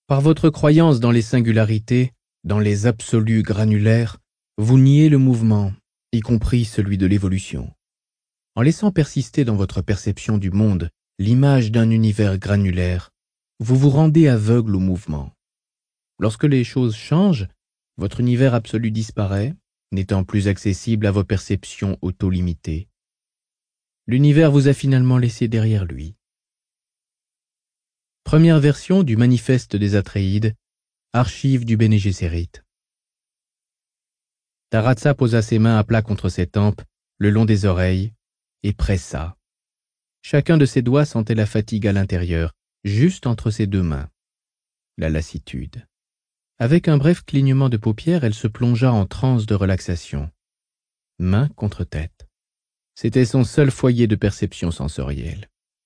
Par votre croyance dans les singularités, dans les absolus granulaires, vous niez le mouvement, y compris celui de l'évolution. En laissant persister dans votre perception du monde l'image d'un univers granulaire, vous vous rendez aveugle au mouvement. Lorsque les choses changent, votre univers absolu disparaît, n'étant plus accessible à vos perceptions auto-limitées. L'univers vous a finalement laissé derrière lui. Première version du Manifeste des Atréides, archives du Bene Gesserit. Taratsa posa ses mains à plat contre ses tempes, le long des oreilles, et pressa. Chacun de ses doigts sentait la fatigue à l'intérieur, juste entre ses deux mains. La lassitude. Avec un bref clignement de paupières, elle se plongea en transe de relaxation. Main contre tête. C'était son seul foyer de perception sensorielle.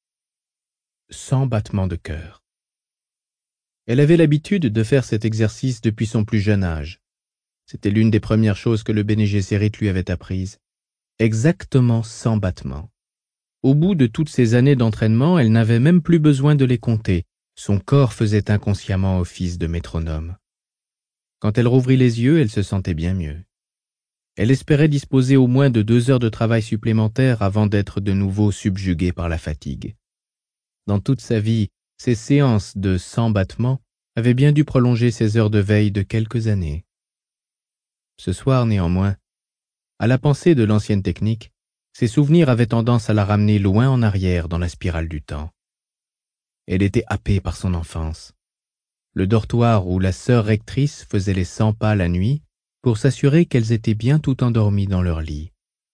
100 battements de cœur. Elle avait l'habitude de faire cet exercice depuis son plus jeune âge. C'était l'une des premières choses que le Bene Gesserit lui avait apprises. Exactement 100 battements. Au bout de toutes ces années d'entraînement, elle n'avait même plus besoin de les compter. Son corps faisait inconsciemment office de métronome. Quand elle rouvrit les yeux, elle se sentait bien mieux. Elle espérait disposer au moins de 2 heures de travail supplémentaires avant d'être de nouveau subjuguée par la fatigue. Dans toute sa vie, ces séances de 100 battements avaient bien dû prolonger ses heures de veille de quelques années. Ce soir, néanmoins, à la pensée de l'ancienne technique, ses souvenirs avaient tendance à la ramener loin en arrière dans la spirale du temps. Elle était happée par son enfance. Le dortoir où la sœur rectrice faisait les 100 pas la nuit pour s'assurer qu'elles étaient bien toutes endormies dans leur lit.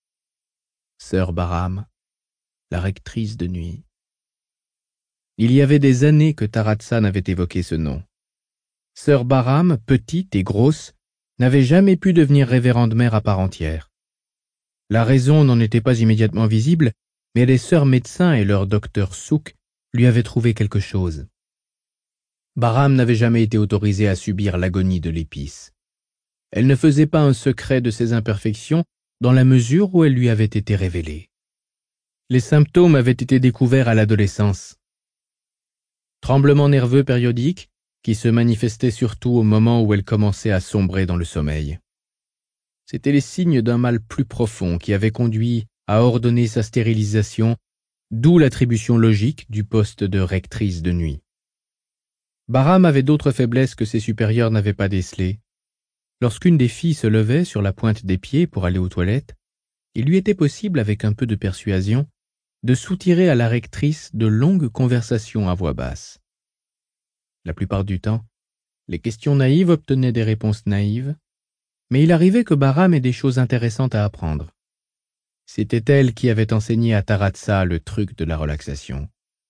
Sœur Bahram, la rectrice de nuit. Il y avait des années que Taratsa n'avait évoqué ce nom. Sœur Bahram, petite et grosse, n'avait jamais pu devenir révérende mère à part entière. La raison n'en était pas immédiatement visible, mais les sœurs médecins et leur docteur Souk lui avaient trouvé quelque chose. Bahram n'avait jamais été autorisée à subir l'agonie de l'épice. Elle ne faisait pas un secret de ses imperfections dans la mesure où elle lui avait été révélée. Les symptômes avaient été découverts à l'adolescence. Tremblements nerveux périodiques qui se manifestaient surtout au moment où elle commençait à sombrer dans le sommeil. C'étaient les signes d'un mal plus profond qui avait conduit à ordonner sa stérilisation, d'où l'attribution logique du poste de rectrice de nuit. Bahram avait d'autres faiblesses que ses supérieurs n'avaient pas décelées. Lorsqu'une des filles se levait sur la pointe des pieds pour aller aux toilettes, il lui était possible, avec un peu de persuasion, de soutirer à la rectrice de longues conversations à voix basse. La plupart du temps, les questions naïves obtenaient des réponses naïves, mais il arrivait que Bahram ait des choses intéressantes à apprendre. C'était elle qui avait enseigné à Taratsa le truc de la relaxation.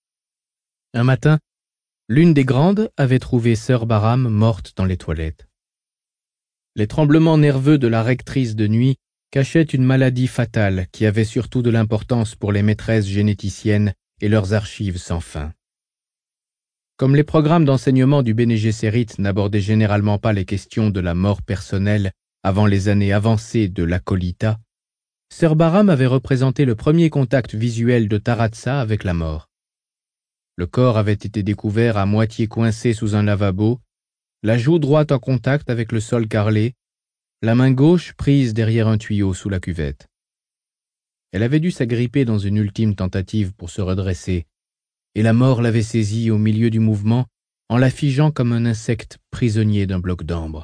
Un matin, l'une des grandes avait trouvé sœur Bahram morte dans les toilettes. Les tremblements nerveux de la rectrice de nuit cachaient une maladie fatale qui avait surtout de l'importance pour les maîtresses généticiennes et leurs archives sans fin. Comme les programmes d'enseignement du Bene Gesserit n'abordaient généralement pas les questions de la mort personnelle avant les années avancées de l'akolita, sœur Bahram avait représenté le premier contact visuel de Taratsa avec la mort. Le corps avait été découvert à moitié coincé sous un lavabo, la joue droite en contact avec le sol carrelé, la main gauche prise derrière un tuyau sous la cuvette. Elle avait dû s'agripper dans une ultime tentative pour se redresser, et la mort l'avait saisie au milieu du mouvement en la figeant comme un insecte prisonnier d'un bloc d'ambre.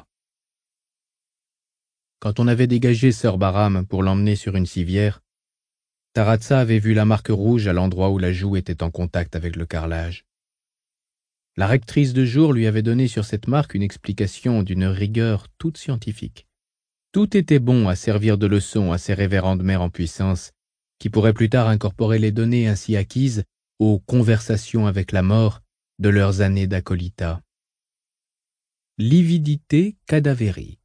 Quand on avait dégagé sœur Bahram pour l'emmener sur une civière, Taratsa avait vu la marque rouge à l'endroit où la joue était en contact avec le carrelage. La rectrice de jour lui avait donné sur cette marque une explication d'une rigueur toute scientifique. Tout était bon à servir de leçon à ces révérendes mères en puissance, qui pourraient plus tard incorporer les données ainsi acquises aux conversations avec la mort de leurs années d'akolita. Lividité cadavérique.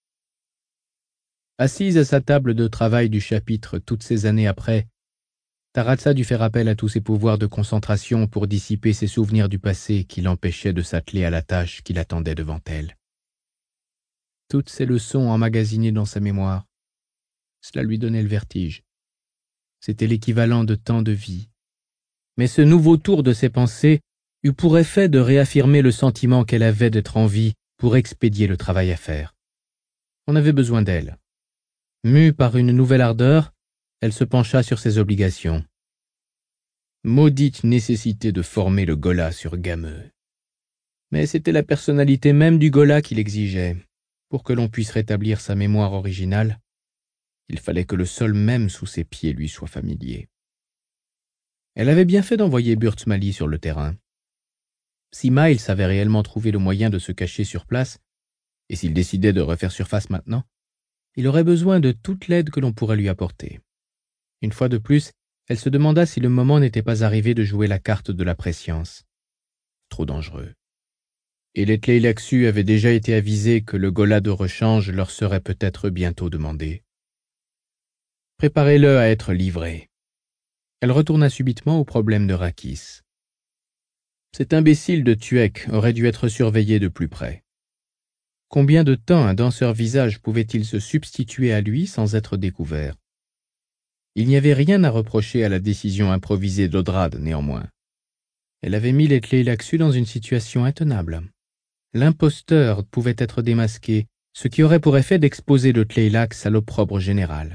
Assise à sa table de travail du chapitre toutes ces années après, Taratsa dut faire appel à tous ses pouvoirs de concentration pour dissiper ses souvenirs du passé qui l'empêchaient de s'atteler à la tâche qui l'attendait devant elle. Toutes ces leçons emmagasinées dans sa mémoire, cela lui donnait le vertige. C'était l'équivalent de tant de vies. Mais ce nouveau tour de ses pensées eut pour effet de réaffirmer le sentiment qu'elle avait d'être en vie pour expédier le travail à faire. On avait besoin d'elle. Mue par une nouvelle ardeur, elle se pencha sur ses obligations. Maudite nécessité de former le Ghola sur Gameu. Mais c'était la personnalité même du Ghola qui l'exigeait. Pour que l'on puisse rétablir sa mémoire originale, il fallait que le sol même sous ses pieds lui soit familier. Elle avait bien fait d'envoyer Burtzmali sur le terrain. Si Miles avait réellement trouvé le moyen de se cacher sur place, et s'il décidait de refaire surface maintenant, il aurait besoin de toute l'aide que l'on pourrait lui apporter. Une fois de plus, elle se demanda si le moment n'était pas arrivé de jouer la carte de la prescience. Trop dangereux. Et les Tleilaxu avaient déjà été avisés que le Ghola de rechange leur serait peut-être bientôt demandé. Préparez-le à être livré. Elle retourna subitement au problème de Rakis. Cet imbécile de Tuek aurait dû être surveillé de plus près. Combien de temps un danseur visage pouvait-il se substituer à lui sans être découvert? Il n'y avait rien à reprocher à la décision improvisée d'Odrad, néanmoins. Elle avait mis les Tleilaxu dans une situation intenable. L'imposteur pouvait être démasqué, ce qui aurait pour effet d'exposer le Tleilax à l'opprobre général.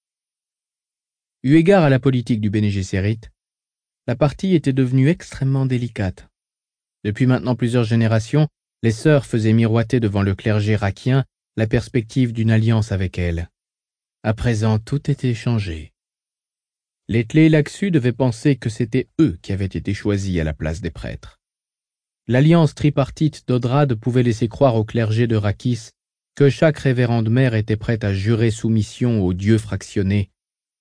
Eu égard à la politique du Bene Gesserit, la partie était devenue extrêmement délicate. Depuis maintenant plusieurs générations, les sœurs faisaient miroiter devant le clergé rakien la perspective d'une alliance avec elle. À présent, tout était changé. Les Tleilaxu devaient penser que c'était eux qui avaient été choisis à la place des prêtres. L'alliance tripartite d'Odrad pouvait laisser croire au clergé de Rakis que chaque révérende mère était prête à jurer soumission aux dieux fractionnés.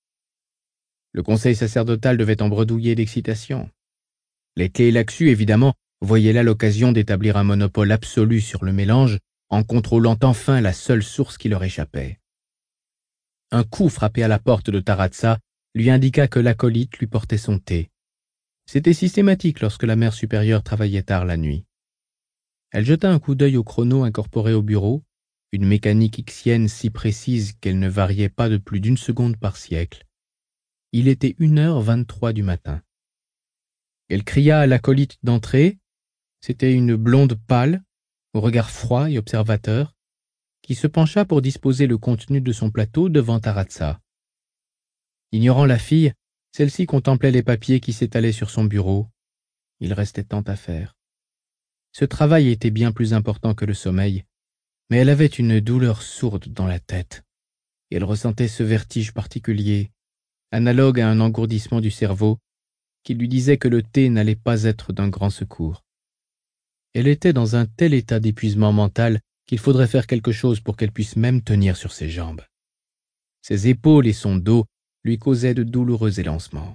Le conseil sacerdotal devait en bredouiller d'excitation. Les Tleilaxu, évidemment, voyaient là l'occasion d'établir un monopole absolu sur le mélange en contrôlant enfin la seule source qui leur échappait. Un coup frappé à la porte de Taratsa lui indiqua que l'acolyte lui portait son thé. C'était systématique lorsque la mère supérieure travaillait tard la nuit. Elle jeta un coup d'œil au chrono incorporé au bureau, une mécanique xienne si précise qu'elle ne variait pas de plus d'1 seconde par siècle. Il était 1h23 du matin. Elle cria à l'acolyte d'entrer. C'était une blonde pâle, au regard froid et observateur, qui se pencha pour disposer le contenu de son plateau devant Taratsa. Ignorant la fille, celle-ci contemplait les papiers qui s'étalaient sur son bureau. Il restait tant à faire. Ce travail était bien plus important que le sommeil, mais elle avait une douleur sourde dans la tête, et elle ressentait ce vertige particulier, analogue à un engourdissement du cerveau, qui lui disait que le thé n'allait pas être d'un grand secours. Elle était dans un tel état d'épuisement mental qu'il faudrait faire quelque chose pour qu'elle puisse même tenir sur ses jambes. Ses épaules et son dos lui causaient de douloureux élancements.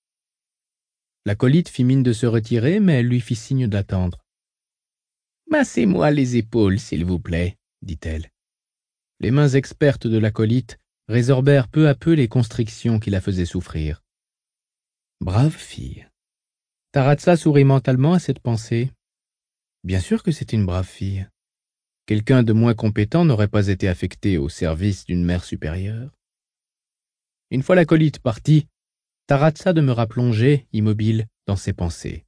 L'acolyte fit mine de se retirer, mais elle lui fit signe d'attendre. « Massez-moi les épaules, s'il vous plaît, » dit-elle. Les mains expertes de l'acolyte résorbèrent peu à peu les constrictions qui la faisaient souffrir. Brave fille. Taratsa sourit mentalement à cette pensée. Bien sûr que c'était une brave fille. Quelqu'un de moins compétent n'aurait pas été affecté au service d'une mère supérieure. Une fois l'acolyte parti, Taratsa demeura plongée, immobile, dans ses pensées.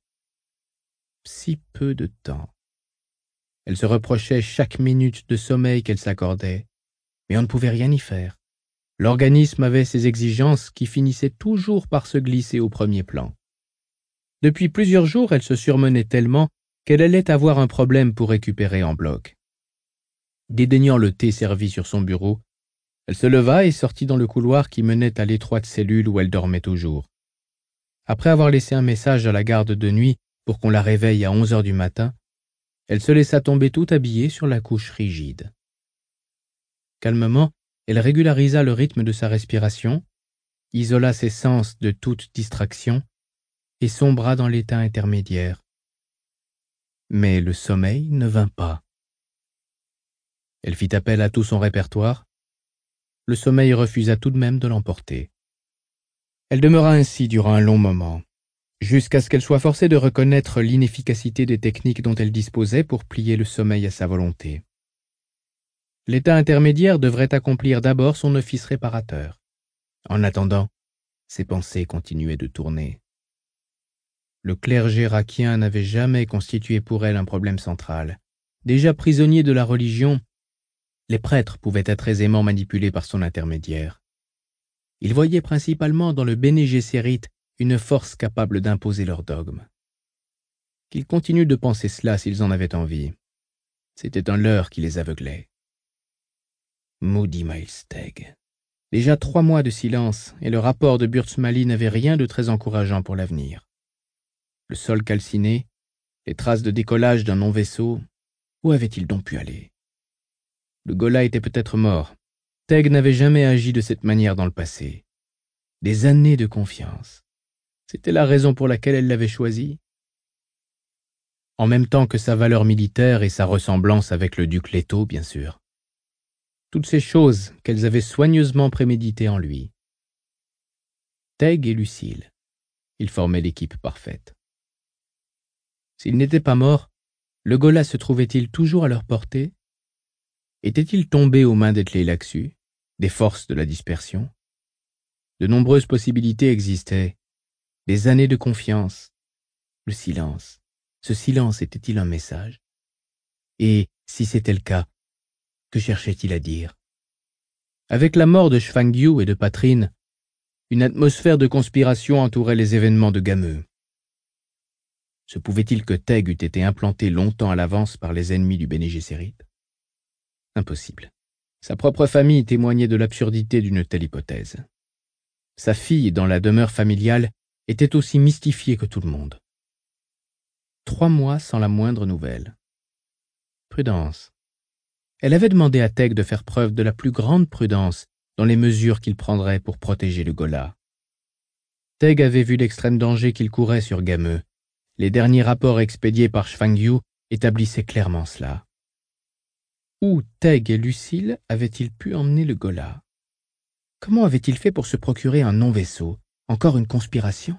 Si peu de temps. Elle se reprochait chaque minute de sommeil qu'elle s'accordait, mais on ne pouvait rien y faire. L'organisme avait ses exigences qui finissaient toujours par se glisser au premier plan. Depuis plusieurs jours, elle se surmenait tellement qu'elle allait avoir un problème pour récupérer en bloc. Dédaignant le thé servi sur son bureau, elle se leva et sortit dans le couloir qui menait à l'étroite cellule où elle dormait toujours. Après avoir laissé un message à la garde de nuit pour qu'on la réveille à 11 heures du matin, elle se laissa tomber tout habillée sur la couche rigide. Calmement, elle régularisa le rythme de sa respiration, isola ses sens de toute distraction et sombra dans l'état intermédiaire. Mais le sommeil ne vint pas. Elle fit appel à tout son répertoire. Le sommeil refusa tout de même de l'emporter. Elle demeura ainsi durant un long moment, jusqu'à ce qu'elle soit forcée de reconnaître l'inefficacité des techniques dont elle disposait pour plier le sommeil à sa volonté. L'état intermédiaire devrait accomplir d'abord son office réparateur. En attendant, ses pensées continuaient de tourner. Le clergé rakien n'avait jamais constitué pour elle un problème central. Déjà prisonnier de la religion, les prêtres pouvaient être aisément manipulés par son intermédiaire. Ils voyaient principalement dans le Béné Gessérit une force capable d'imposer leur dogme. Qu'ils continuent de penser cela s'ils en avaient envie. C'était un leurre qui les aveuglait. Maudit Miles Tegg. Déjà 3 mois de silence et le rapport de Burtsmally n'avait rien de très encourageant pour l'avenir. Le sol calciné, les traces de décollage d'un non-vaisseau, où avait-il donc pu aller? Le Gola était peut-être mort. Tegg n'avait jamais agi de cette manière dans le passé. Des années de confiance. C'était la raison pour laquelle elle l'avait choisi. En même temps que sa valeur militaire et sa ressemblance avec le duc Leto, bien sûr. Toutes ces choses qu'elles avaient soigneusement préméditées en lui. Tegg et Lucille, ils formaient l'équipe parfaite. S'il n'était pas mort, le Gola se trouvait-il toujours à leur portée? Était-il tombé aux mains des Tleilaxu, des forces de la dispersion? De nombreuses possibilités existaient. Des années de confiance. Le silence. Ce silence était-il un message? Et, si c'était le cas, que cherchait-il à dire? Avec la mort de Shfangyu et de Patrine, une atmosphère de conspiration entourait les événements de Gameu. Se pouvait-il que Tegg eût été implanté longtemps à l'avance par les ennemis du Béné Gessérit? Impossible. Sa propre famille témoignait de l'absurdité d'une telle hypothèse. Sa fille, dans la demeure familiale, était aussi mystifiée que tout le monde. 3 mois sans la moindre nouvelle. Prudence. Elle avait demandé à Tegg de faire preuve de la plus grande prudence dans les mesures qu'il prendrait pour protéger le Gola. Tegg avait vu l'extrême danger qu'il courait sur Gameu. Les derniers rapports expédiés par Shfangyu établissaient clairement cela. Où Tegg et Lucille avaient-ils pu emmener le Gola? Comment avait-il fait pour se procurer un non-vaisseau? Encore une conspiration?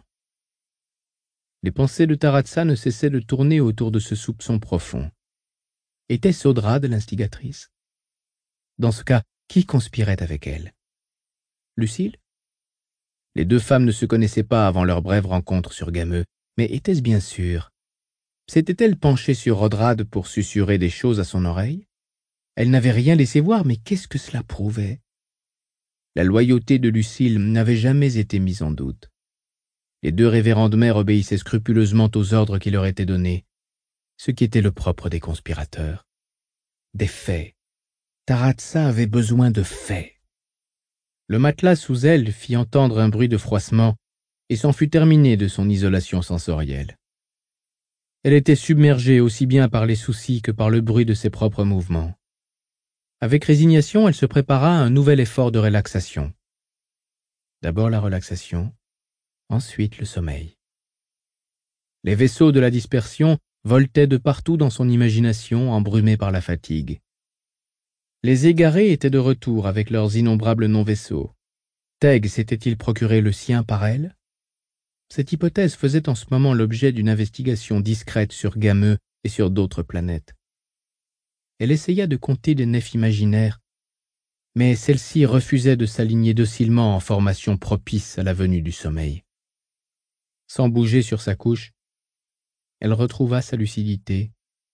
Les pensées de Taratsa ne cessaient de tourner autour de ce soupçon profond. Était-ce Audrade l'instigatrice? Dans ce cas, qui conspirait avec elle? Lucille? Les 2 femmes ne se connaissaient pas avant leur brève rencontre sur Gameu, mais était-ce bien sûr? S'était-elle penchée sur Audrade pour susurrer des choses à son oreille? Elle n'avait rien laissé voir, mais qu'est-ce que cela prouvait? La loyauté de Lucille n'avait jamais été mise en doute. Les 2 révérendes mères obéissaient scrupuleusement aux ordres qui leur étaient donnés, ce qui était le propre des conspirateurs. Des faits. Taratsa avait besoin de faits. Le matelas sous elle fit entendre un bruit de froissement et s'en fut terminé de son isolation sensorielle. Elle était submergée aussi bien par les soucis que par le bruit de ses propres mouvements. Avec résignation, elle se prépara à un nouvel effort de relaxation. D'abord la relaxation, ensuite le sommeil. Les vaisseaux de la dispersion voltaient de partout dans son imagination, embrumés par la fatigue. Les égarés étaient de retour avec leurs innombrables non-vaisseaux. Tegg s'était-il procuré le sien par elle? Cette hypothèse faisait en ce moment l'objet d'une investigation discrète sur Gameu et sur d'autres planètes. Elle essaya de compter des nefs imaginaires, mais celle-ci refusait de s'aligner docilement en formation propice à la venue du sommeil. Sans bouger sur sa couche, elle retrouva sa lucidité.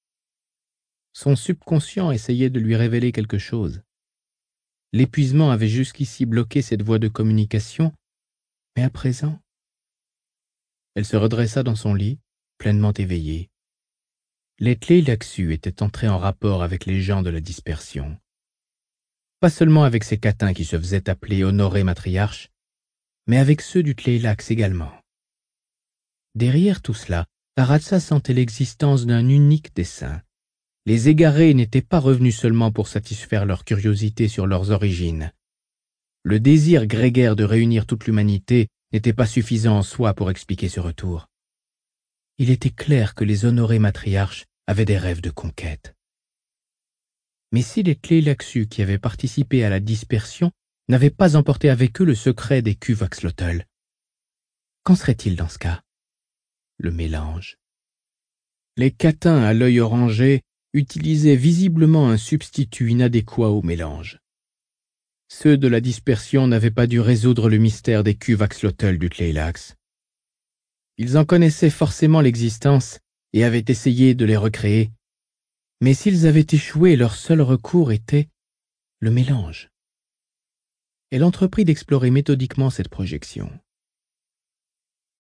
Son subconscient essayait de lui révéler quelque chose. L'épuisement avait jusqu'ici bloqué cette voie de communication, mais à présent... Elle se redressa dans son lit, pleinement éveillée. Les Tleilaxu étaient entrés en rapport avec les gens de la dispersion. Pas seulement avec ces catins qui se faisaient appeler honorés matriarches, mais avec ceux du Tleilax également. Derrière tout cela, Taratsa sentait l'existence d'un unique dessein. Les égarés n'étaient pas revenus seulement pour satisfaire leur curiosité sur leurs origines. Le désir grégaire de réunir toute l'humanité n'était pas suffisant en soi pour expliquer ce retour. Il était clair que les honorés matriarches avaient des rêves de conquête. Mais si les Tleilaxu qui avaient participé à la dispersion n'avaient pas emporté avec eux le secret des cuves Axolotl, qu'en serait-il dans ce cas? Le mélange. Les catins à l'œil orangé utilisaient visiblement un substitut inadéquat au mélange. Ceux de la dispersion n'avaient pas dû résoudre le mystère des cuves Axolotl du Tleilax. Ils en connaissaient forcément l'existence et avaient essayé de les recréer. Mais s'ils avaient échoué, leur seul recours était le mélange. Elle entreprit d'explorer méthodiquement cette projection.